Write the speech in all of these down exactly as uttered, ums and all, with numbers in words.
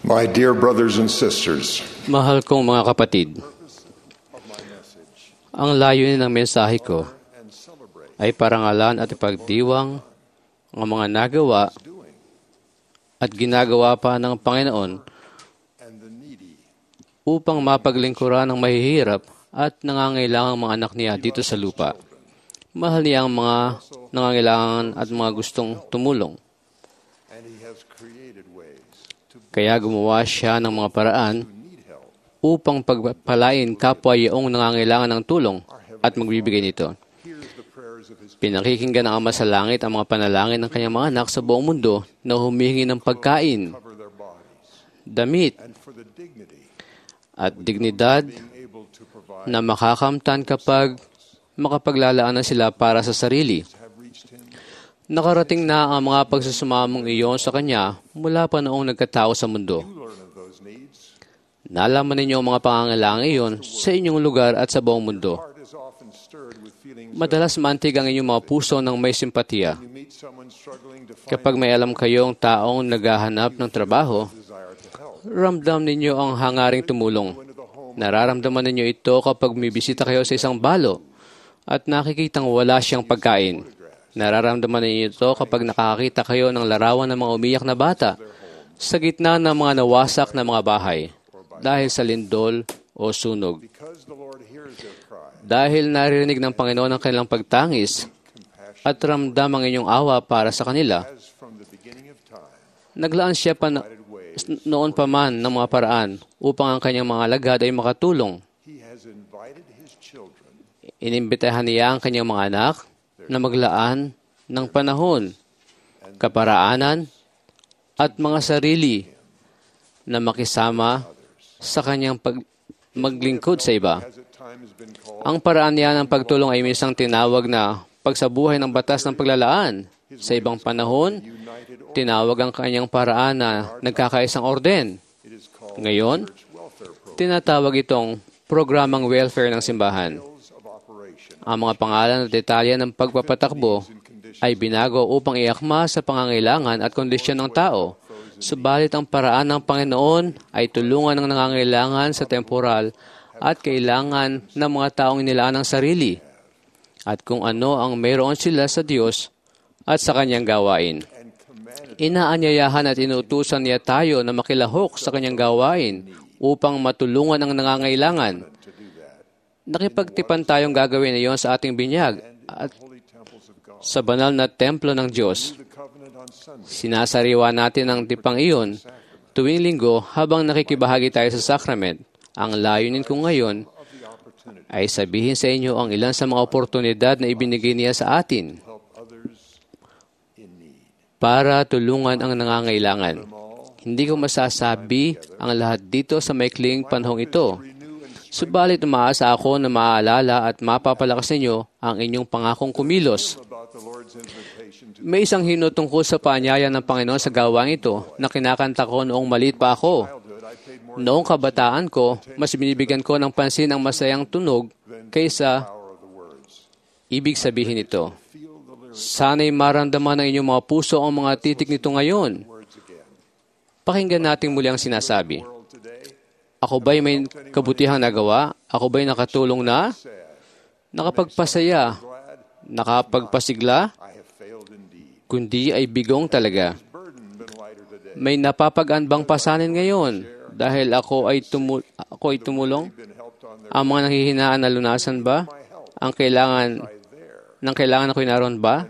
My dear brothers and sisters, Mahal kong mga kapatid, ang layunin ng mensahe ko ay parangalan at ipagdiwang ang mga nagawa at ginagawa pa ng Panginoon upang mapaglingkuran ng mahihirap at nangangailangang mga anak niya dito sa lupa. Mahal niya ang mga nangangailangan at mga gustong tumulong. Kaya gumawa siya ng mga paraan upang pagpalain kapwa yaong nangangailangan ng tulong at magbibigay nito. Pinakikinggan ng Ama sa Langit ang mga panalangin ng kanyang mga anak sa buong mundo na humihingi ng pagkain, damit, at dignidad na makakamtan kapag makapaglalaan na sila para sa sarili. Nakarating na ang mga pagsusumamong iyon sa Kanya mula pa noong nagkatao sa mundo. Nalaman ninyo ang mga pangangailangan iyon sa inyong lugar at sa buong mundo. Madalas mantig ang inyong mga puso ng may simpatiya. Kapag may alam kayong taong naghahanap ng trabaho, ramdam ninyo ang hangaring tumulong. Nararamdaman ninyo ito kapag bumibisita kayo sa isang balo at nakikitang wala siyang pagkain. Nararamdaman ninyo ito kapag nakakita kayo ng larawan ng mga umiyak na bata sa gitna ng mga nawasak na mga bahay dahil sa lindol o sunog. Dahil naririnig ng Panginoon ang kanilang pagtangis at ramdam ang inyong awa para sa kanila, naglaan siya pa na, noon pa man ng mga paraan upang ang kanyang mga alagad ay makatulong. Inimbitahan niya ang kanyang mga anak na maglaan ng panahon, kaparaanan, at mga sarili na makisama sa kanyang pag maglingkod sa iba. Ang paraan niya ng pagtulong ay minsan tinawag na pagsabuhay ng batas ng paglalaan. Sa ibang panahon, tinawag ang kanyang paraan na nagkakaisang orden. Ngayon, tinatawag itong programang welfare ng simbahan. Ang mga pangalan at detalye ng pagpapatakbo ay binago upang iakma sa pangangailangan at kondisyon ng tao. Subalit ang paraan ng Panginoon ay tulungan ng nangangailangan sa temporal at kailangan ng mga taong nilaan ng sarili at kung ano ang mayroon sila sa Diyos at sa Kanyang gawain. Inaanyayahan at inutusan niya tayo na makilahok sa Kanyang gawain upang matulungan ang nangangailangan. Nakipagtipan tayong gagawin iyon sa ating binyag at sa banal na templo ng Diyos. Sinasariwa natin ang tipang iyon tuwing linggo habang nakikibahagi tayo sa sakrament. Ang layunin ko ngayon ay sabihin sa inyo ang ilan sa mga oportunidad na ibinigay niya sa atin para tulungan ang nangangailangan. Hindi ko masasabi ang lahat dito sa maikling panahong ito. Subalit umaasa ako na maaalala at mapapalakas ninyo ang inyong pangakong kumilos. May isang hino tungkol sa paanyaya ng Panginoon sa gawain ito na kinakanta ko noong maliit pa ako. Noong kabataan ko, mas binibigyan ko ng pansin ang masayang tunog kaysa ibig sabihin ito. Sana'y maramdaman ng inyong mga puso ang mga titik nito ngayon. Pakinggan natin muli ang sinasabi. Ako ba'y may kabutihang nagawa? Ako ba'y nakatulong na? Nakapagpasaya? Nakapagpasigla? Kundi ay bigong talaga. May napapagaan bang pasanin ngayon dahil ako ay, tumu- ako ay tumulong? Ang mga nanghihinaan na lunasan ba? Ang kailangan, nang kailangan ako'y naroon ba?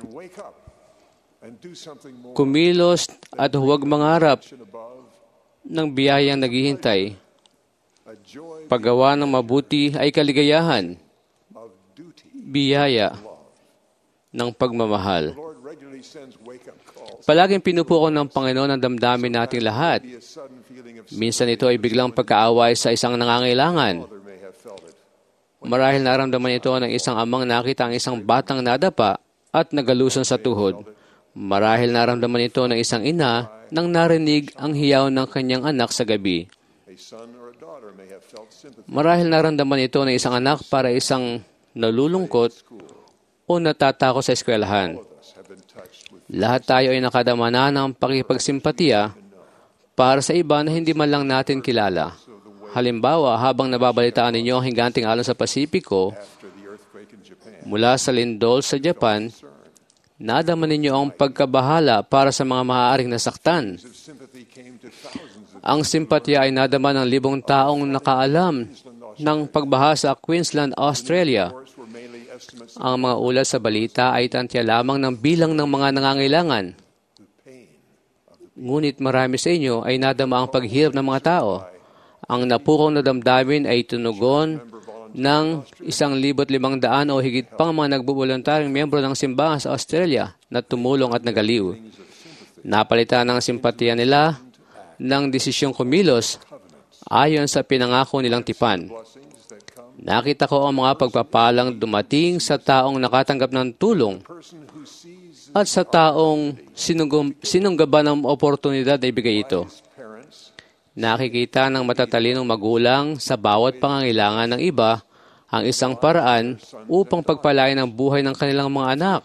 Kumilos at huwag mangarap ng biyayang naghihintay. Paggawa ng mabuti ay kaligayahan, biyaya ng pagmamahal. Palaging pinupuko ng Panginoon ang damdamin nating lahat. Minsan ito ay biglang pagkaaway sa isang nangangailangan. Marahil naramdaman ito ng isang amang nakita ang isang batang nadapa at nagalusan sa tuhod. Marahil naramdaman ito ng isang ina nang narinig ang hiyaw ng kanyang anak sa gabi. Marahil naramdaman ito ng isang anak para isang nalulungkot o natatakot sa eskwelahan. Lahat tayo ay nakadama na ng pakipagsimpatiya para sa iba na hindi man lang natin kilala. Halimbawa, habang nababalitaan ninyo ang higanting alon sa Pasipiko, mula sa lindol sa Japan, nadama ninyo ang pagkabahala para sa mga maaaring nasaktan. Ang simpatya ay nadama ng libong taong nakaalam ng pagbaha sa Queensland, Australia. Ang mga ulat sa balita ay tantya lamang ng bilang ng mga nangangailangan. Ngunit marami sa inyo ay nadama ang paghirap ng mga tao. Ang napukong na damdamin ay tunugon ng isang libot limang daan o higit pang mga nagbuboluntaryong miyembro ng simbahan sa Australia na tumulong at nagaliw. Napalitan ng simpatiya nila ng desisyong kumilos ayon sa pinangako nilang tipan. Nakita ko ang mga pagpapalang dumating sa taong nakatanggap ng tulong at sa taong sinunggaban ng oportunidad na ibigay ito. Nakikita ng matatalinong magulang sa bawat pangangailangan ng iba ang isang paraan upang pagpalain ang buhay ng kanilang mga anak.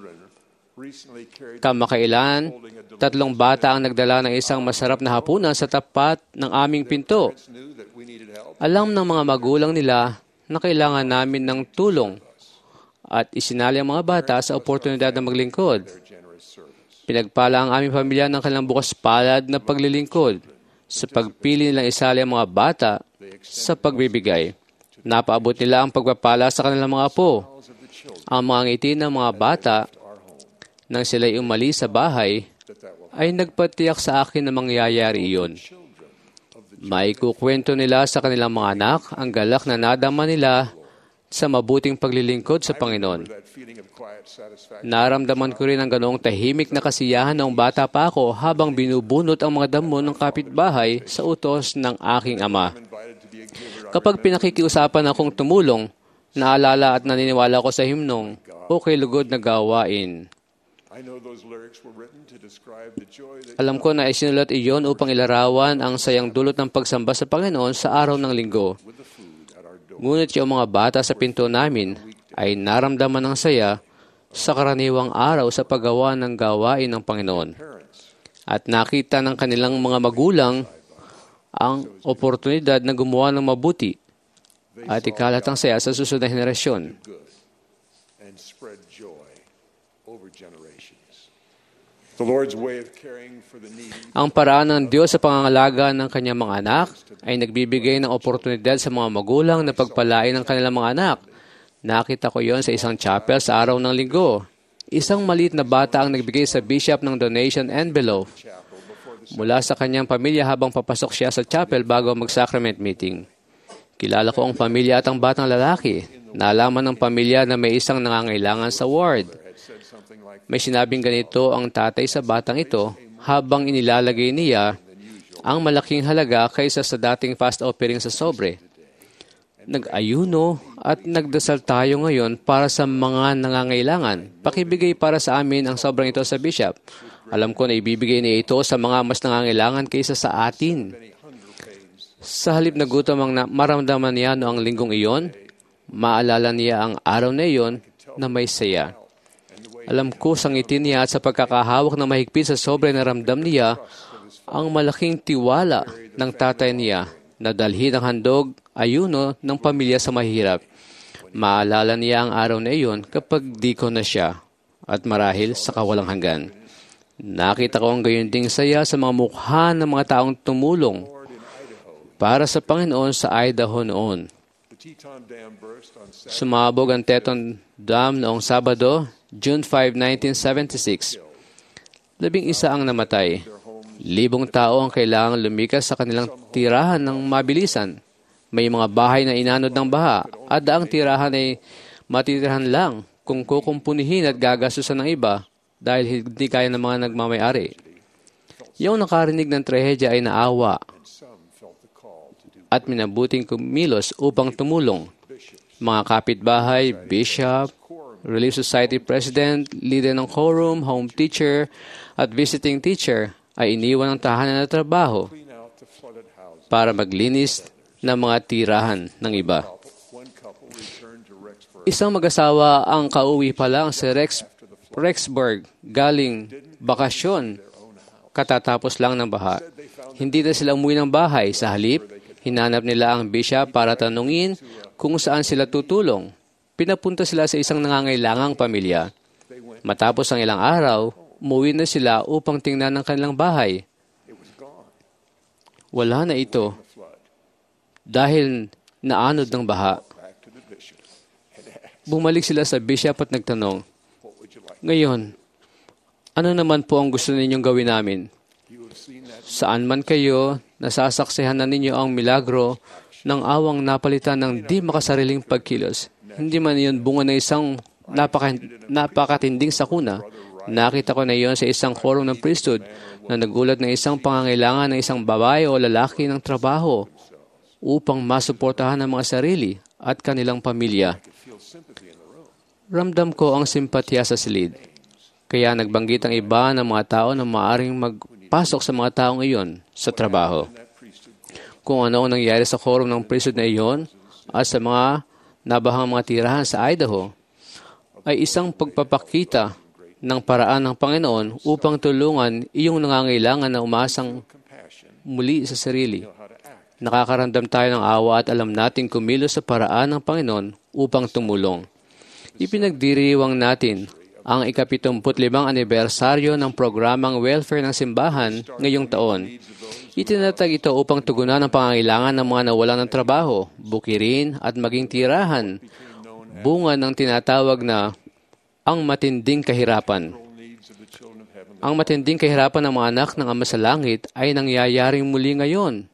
Kamakailan, tatlong bata ang nagdala ng isang masarap na hapunan sa tapat ng aming pinto. Alam ng mga magulang nila na kailangan namin ng tulong at isinali ang mga bata sa oportunidad na maglingkod. Pinagpala ang aming pamilya ng kanilang bukas palad na paglilingkod sa pagpili nilang isali ang mga bata sa pagbibigay. Napaabot nila ang pagpapala sa kanilang mga apo. Ang mga ngiti ng mga bata nang sila'y umalis sa bahay ay nagpatiyak sa akin na mangyayari iyon. Maikukwento nila sa kanilang mga anak ang galak na nadama nila sa mabuting paglilingkod sa Panginoon. Naramdaman ko rin ang ganoong tahimik na kasiyahan noong bata pa ako habang binubunot ang mga damo ng kapitbahay sa utos ng aking ama. Kapag pinakikiusapan akong tumulong, naalala at naniniwala ko sa himnong, "Okay, lugod na gawain." Alam ko na isinulat iyon upang ilarawan ang sayang dulot ng pagsamba sa Panginoon sa araw ng linggo. Ngunit yung mga bata sa pinto namin ay naramdaman ng saya sa karaniwang araw sa paggawa ng gawain ng Panginoon. At nakita ng kanilang mga magulang ang oportunidad na gumawa ng mabuti at ikalat ang saya sa susunod na henerasyon. Ang paraan ng Diyos sa pangangalaga ng kanyang mga anak ay nagbibigay ng oportunidad sa mga magulang na pagpalain ng kanilang mga anak. Nakita ko yon sa isang chapel sa araw ng linggo. Isang maliit na bata ang nagbigay sa bishop ng donation envelope mula sa kanyang pamilya habang papasok siya sa chapel bago mag-sacrament meeting. Kilala ko ang pamilya at ang batang lalaki. Nalaman ng pamilya na may isang nangangailangan sa ward. May sinabing ganito ang tatay sa batang ito habang inilalagay niya ang malaking halaga kaysa sa dating fast offering sa sobre. Nag-ayuno at nagdasal tayo ngayon para sa mga nangangailangan. Pakibigay para sa amin ang sobrang ito sa bishop. Alam ko na ibibigay niya ito sa mga mas nangangailangan kaysa sa atin. Sa halip na gutom ang maramdaman niya noong linggong iyon, maalala niya ang araw na iyon na may saya. Alam ko sa ngiti niya at sa pagkakahawak na mahigpit sa sobrang naramdam niya ang malaking tiwala ng tatay niya na dalhin ang handog ayuno ng pamilya sa mahirap. Maalala niya ang araw na iyon kapag di ko na siya at marahil sa kawalang hanggan. Nakita ko ang gayon ding saya sa mga mukha ng mga taong tumulong para sa Panginoon sa Idaho noon. Sumabog ang Teton Dam noong Sabado, June fifth, nineteen seventy-six. Labing isa ang namatay. Libong tao ang kailangang lumikas sa kanilang tirahan ng mabilisan. May mga bahay na inanod ng baha at ang tirahan ay matitirahan lang kung kukumpunihin at gagastusan ng iba dahil hindi kaya ng mga nagmamayari. Yung nakarinig ng trahedya ay naawa at minabuting kumilos upang tumulong. Mga kapitbahay, bishop, Relief Society President, leader ng quorum, home teacher, at visiting teacher ay iniwan ng tahanan na trabaho para maglinis ng mga tirahan ng iba. Isang mag-asawa ang kauwi pa lang sa Rex, Rexburg galing bakasyon katatapos lang ng baha. Hindi na sila umuwi ng bahay. Sa halip, hinanap nila ang bishop para tanungin kung saan sila tutulong. Pinapunta sila sa isang nangangailangang pamilya. Matapos ang ilang araw, umuwi na sila upang tingnan ang kanilang bahay. Wala na ito dahil naanod ng baha. Bumalik sila sa bishop at nagtanong, "Ngayon, ano naman po ang gusto ninyong gawin namin? Saan man kayo, nasasaksihan na ninyo ang milagro ng awang napalitan ng di makasariling pagkilos. Hindi man iyon bunga ng isang napaka, napakatinding sakuna. Nakita ko na iyon sa isang quorum ng priesthood na nagulat ng isang pangangailangan ng isang babae o lalaki ng trabaho upang masuportahan ang mga sarili at kanilang pamilya. Ramdam ko ang simpatya sa silid. Kaya nagbanggit ang iba ng mga tao na maaaring magpasok sa mga taong iyon sa trabaho. Kung ano ang nangyari sa quorum ng priesthood na iyon at sa mga nabahang mga tirahan sa Idaho, ay isang pagpapakita ng paraan ng Panginoon upang tulungan iyong nangangailangan na umasang muli sa sarili. Nakakaramdam tayo ng awa at alam nating kumilos sa paraan ng Panginoon upang tumulong. Ipinagdiriwang natin ang ikapitumput limang anibersaryo ng programang welfare ng simbahan ngayong taon. Itinatag ito upang tugunan ang pangangailangan ng mga nawalan ng trabaho, bukirin at maging tirahan, bunga ng tinatawag na ang matinding kahirapan. Ang matinding kahirapan ng mga anak ng Ama sa Langit ay nangyayaring muli ngayon,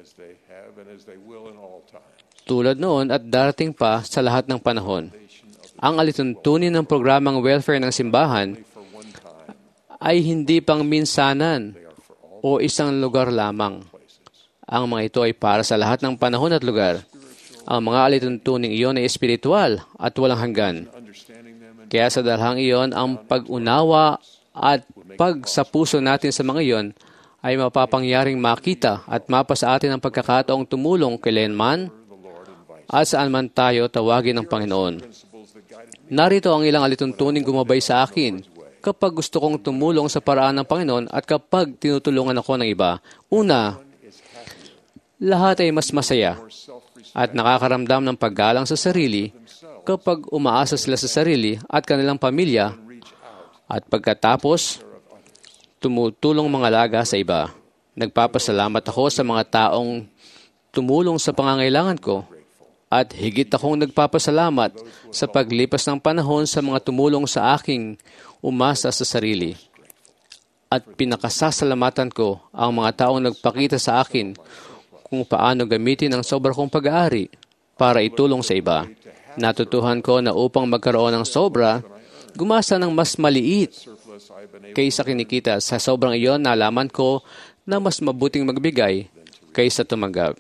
tulad noon at darating pa sa lahat ng panahon. Ang alituntunin ng programang welfare ng simbahan ay hindi pang minsanan o isang lugar lamang. Ang mga ito ay para sa lahat ng panahon at lugar. Ang mga alituntuning iyon ay espiritual at walang hanggan. Kaya sa dalhang iyon, ang pag-unawa at pag sa puso natin sa mga iyon ay mapapangyaring makita at mapa sa atin ang pagkakataong tumulong kailanman at saan man tayo tawagin ng Panginoon. Narito ang ilang alituntuning gumabay sa akin kapag gusto kong tumulong sa paraan ng Panginoon at kapag tinutulungan ako ng iba. Una, lahat ay mas masaya at nakakaramdam ng paggalang sa sarili kapag umaasa sila sa sarili at kanilang pamilya at pagkatapos, tumutulong mga laga sa iba. Nagpapasalamat ako sa mga taong tumulong sa pangangailangan ko at higit akong nagpapasalamat sa paglipas ng panahon sa mga tumulong sa aking umasa sa sarili. At pinakasasalamatan ko ang mga taong nagpakita sa akin kung paano gamitin ang sobra kong pag-aari para itulong sa iba. Natutuhan ko na upang magkaroon ng sobra, gumasa ng mas maliit kaysa kinikita. Sa sobrang iyon, nalaman ko na mas mabuting magbigay kaysa tumanggap.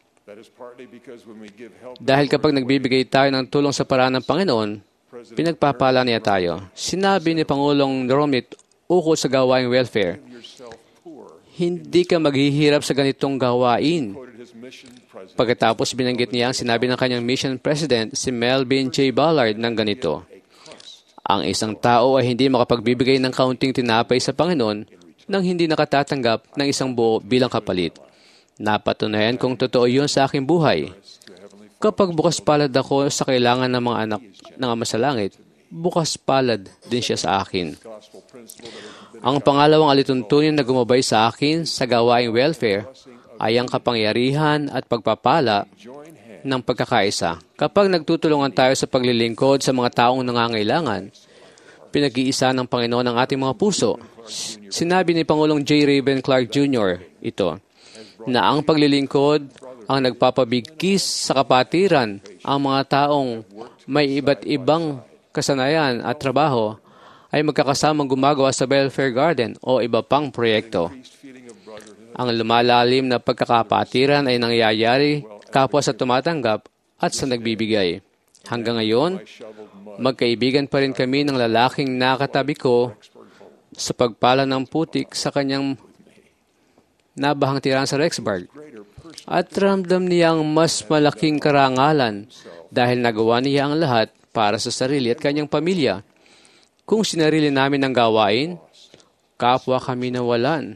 Dahil kapag nagbibigay tayo ng tulong sa paraan ng Panginoon, pinagpapala niya tayo. Sinabi ni Pangulong Romney ukol sa gawaing welfare, hindi ka maghihirap sa ganitong gawain. Pagkatapos binanggit niya ang sinabi ng kanyang mission president, si Melvin J. Ballard, ng ganito, ang isang tao ay hindi makapagbibigay ng kaunting tinapay sa Panginoon nang hindi nakatatanggap ng isang buo bilang kapalit. Napatunayan kong totoo yun sa aking buhay. Kapag bukas palad ako sa kailangan ng mga anak ng Ama sa Langit, bukas palad din siya sa akin. Ang pangalawang alituntunin na gumabay sa akin sa gawaing welfare ay ang kapangyarihan at pagpapala ng pagkakaisa. Kapag nagtutulungan tayo sa paglilingkod sa mga taong nangangailangan, pinag-iisa ng Panginoon ang ating mga puso. Sinabi ni Pangulong J. Raven Clark Junior ito, na ang paglilingkod ang nagpapabigkis sa kapatiran. Ang mga taong may iba't ibang kasanayan at trabaho ay magkakasamang gumagawa sa welfare garden o iba pang proyekto. Ang lumalalim na pagkakapatiran ay nangyayari kapwa sa tumatanggap at sa nagbibigay. Hanggang ngayon, magkaibigan pa rin kami ng lalaking nakatabi ko sa pagpala ng putik sa kanyang nabahang tirahan sa Rexburg. At ramdam niya ang mas malaking karangalan dahil nagawa niya ang lahat para sa sarili at kanyang pamilya. Kung sinarili namin ang gawain, kapwa kami nawalan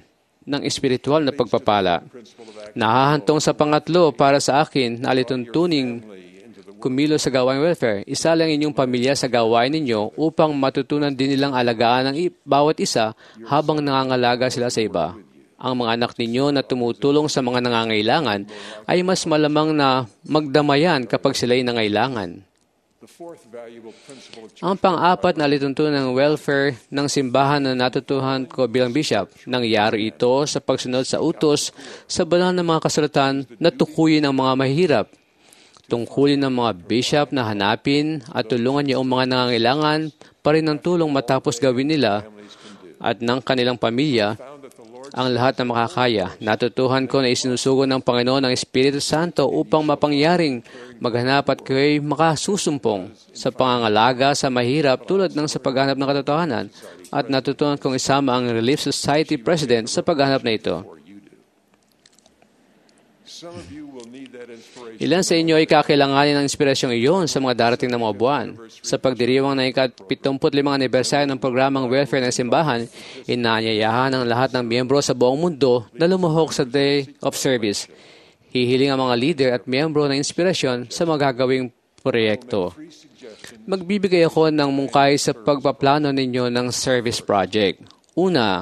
ng espiritual na pagpapala. Nahahantong sa pangatlo para sa akin na alituntuning kumilos sa gawain welfare. Isa lang inyong pamilya sa gawain ninyo upang matutunan din nilang alagaan ng bawat isa habang nangangalaga sila sa iba. Ang mga anak ninyo na tumutulong sa mga nangangailangan ay mas malamang na magdamayan kapag sila'y nangailangan. Ang pang-apat na alituntunan ng welfare ng simbahan na natutuhan ko bilang bishop, nangyari ito sa pagsunod sa utos sa banal na mga kasulatan na tukuyin ang mga mahihirap. Tungkulin ng mga bishop na hanapin at tulungan niyo ang mga nangangailangan pa rin ng tulong matapos gawin nila at ng kanilang pamilya ang lahat na makakaya. Natutuhan ko na isinusugo ng Panginoon ang Espiritu Santo upang mapangyaring maghanap at kayo'y makasusumpong sa pangangalaga sa mahirap tulad ng sa paghanap ng katotohanan, at natutuhan kong isama ang Relief Society President sa paghanap na ito. Ilan sa inyo ay kakailanganin ng inspirasyong iyon sa mga darating na mga buwan. Sa pagdiriwang ng ika-pitongput limang anibersaryo ng programang welfare ng simbahan, inaanyayahan ang lahat ng miyembro sa buong mundo na lumuhok sa Day of Service. Hihiling ang mga leader at miyembro ng inspirasyon sa magagawing proyekto. Magbibigay ako ng mungkay sa pagpaplano ninyo ng service project. Una,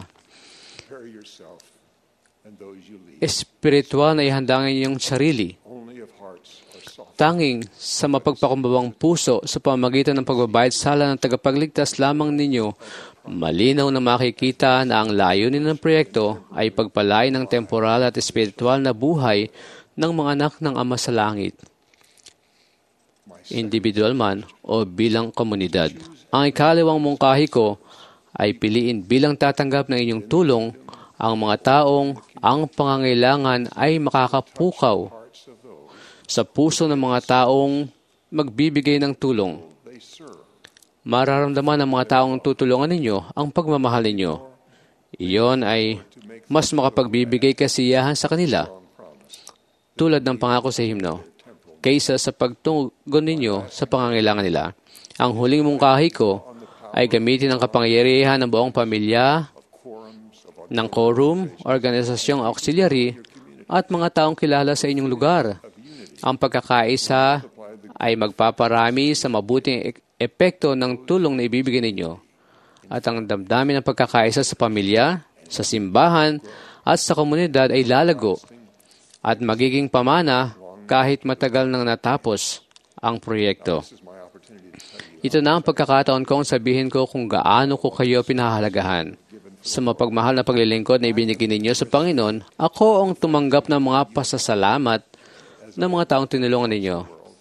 espiritual na ihanda ang inyong sarili. Tanging sa mapagpakumbabang puso sa pamamagitan ng pagbabayad sala ng tagapagligtas lamang ninyo, malinaw na makikita na ang layunin ng proyekto ay pagpalain ng temporal at espiritual na buhay ng mga anak ng Ama sa Langit, individual man o bilang komunidad. Ang ikalawang mungkahi ko ay piliin bilang tatanggap ng inyong tulong ang mga taong ang pangangailangan ay makakapukaw sa puso ng mga taong magbibigay ng tulong. Mararamdaman ng mga taong tutulungan ninyo ang pagmamahal ninyo. Iyon ay mas makapagbibigay kasiyahan sa kanila, tulad ng pangako sa himno, kaysa sa pagtugon ninyo sa pangangailangan nila. Ang huling mungkahi ko ay gamitin ang kapangyarihan ng buong pamilya, ng quorum, organisasyong auxiliary, at mga taong kilala sa inyong lugar. Ang pagkakaisa ay magpaparami sa mabuting epekto ng tulong na ibibigay ninyo. At ang damdamin ng pagkakaisa sa pamilya, sa simbahan, at sa komunidad ay lalago at magiging pamana kahit matagal nang natapos ang proyekto. Ito na ang pagkakataon kong sabihin ko kung gaano ko kayo pinahahalagahan. Sa mapagmahal na paglilingkod na ibinigay ninyo sa Panginoon, ako ang tumanggap ng mga pasasalamat ng mga taong tinulungan ninyo.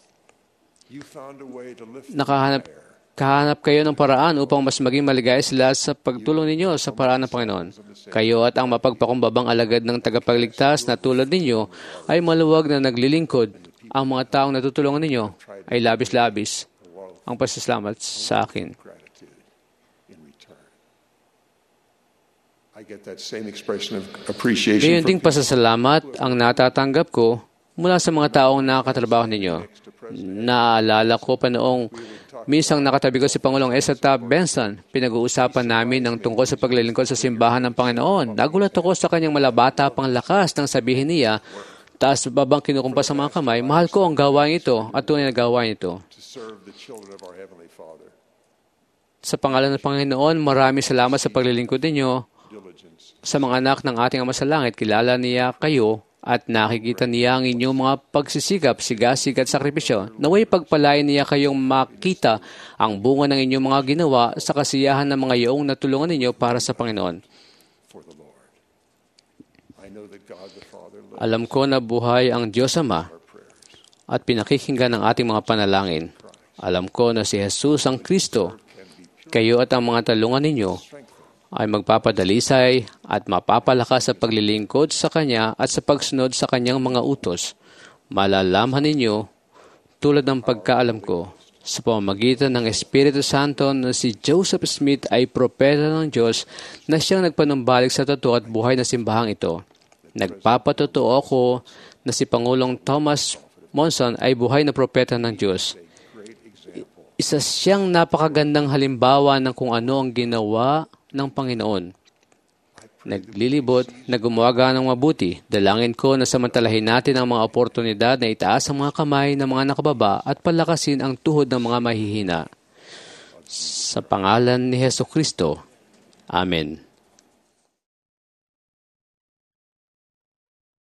Nakahanap kahanap kayo ng paraan upang mas maging maligaya sila sa pagtulong ninyo sa paraan ng Panginoon. Kayo at ang mapagpakumbabang alagad ng tagapagligtas na tulad ninyo ay maluwag na naglilingkod. Ang mga taong natutulungan ninyo ay labis-labis ang pasasalamat sa akin. Gayon ding pasasalamat ang natatanggap ko mula sa mga taong nakakatrabaho ninyo. Naalala ko pa noong minsang nakatabi ko si Pangulong Ezra Taft Benson. Pinag-uusapan namin ang tungkol sa paglilingkod sa simbahan ng Panginoon. Nagulat ako sa kanyang malabata pang lakas nang sabihin niya, taas babang kinukumpas ang mga kamay, mahal ko ang gawain ito at tunay na gawain ito. Sa pangalan ng Panginoon, maraming salamat sa paglilingkod ninyo. Sa mga anak ng ating Ama sa Langit, kilala niya kayo at nakikita niya ang inyong mga pagsisikap, sigasig at sakripisyo. Naway pagpalain niya kayong makita ang bunga ng inyong mga ginawa sa kasiyahan ng mga iyong natulungan ninyo para sa Panginoon. Alam ko na buhay ang Diyos Ama at pinakikinggan ng ating mga panalangin. Alam ko na si Jesus ang Kristo, kayo at ang mga talungan ninyo ay magpapadalisay at mapapalakas sa paglilingkod sa Kanya at sa pagsunod sa Kanyang mga utos. Malalamhan ninyo, tulad ng pagkaalam ko, sa pamamagitan ng Espiritu Santo na si Joseph Smith ay propeta ng Diyos na siyang nagpanumbalik sa totoo at buhay na simbahang ito. Nagpapatotoo ako na si Pangulong Thomas Monson ay buhay na propeta ng Diyos. Isa siyang napakagandang halimbawa ng kung ano ang ginawa ng Panginoon. naglilibot na gumawa ng mabuti. Dalangin ko na samantalahin natin ang mga oportunidad na itaas ang mga kamay ng mga nakababa at palakasin ang tuhod ng mga mahihina. Sa pangalan ni Hesus Kristo. Amen.